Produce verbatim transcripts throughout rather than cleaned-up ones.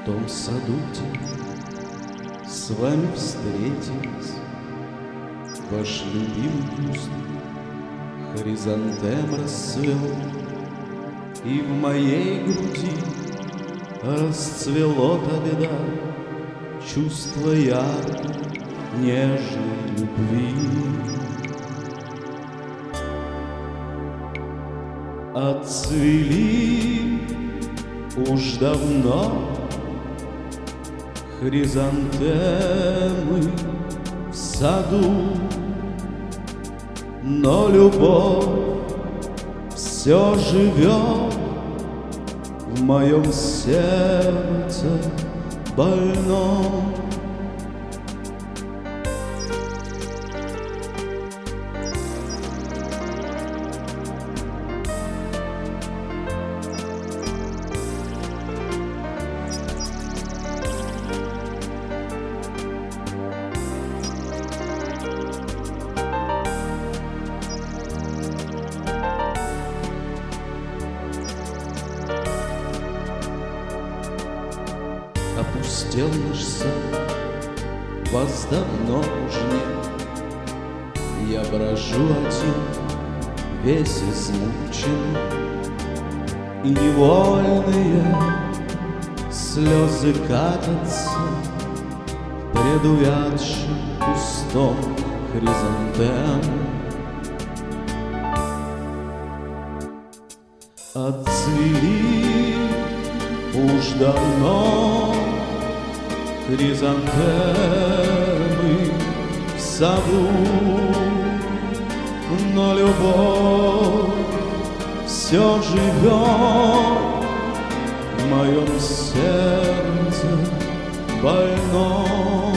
том саду, где с вами встретились, ваш любимый куст хризантем расцвел, и в моей груди расцвело тогда чувство яркой, нежной любви. Отцвели уж давно хризантемы в саду, но любовь все живет в моем сердце больном. Опустел наш сад, вас давно уж нет. Я брожу один, весь измучен, и невольные слезы катятся пред увядшим кустом хризантем. Отцвели уж давно хризантемы в саду, но любовь все живет в моем сердце больном.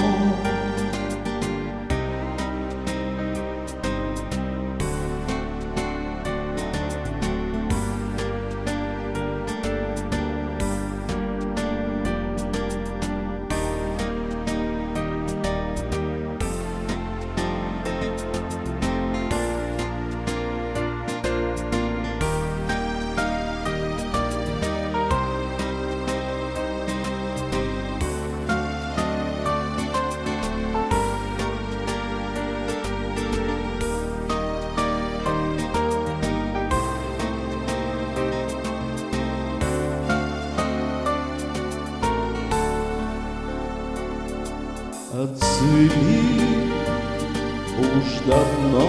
Отцвели уж давно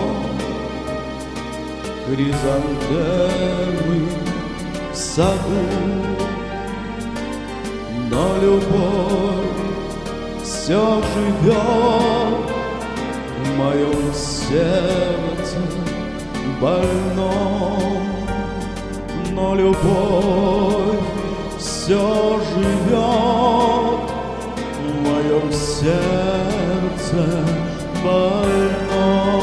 хризантемы в саду, но любовь все живет в моем сердце больном, но любовь все живет в моем сердце больном.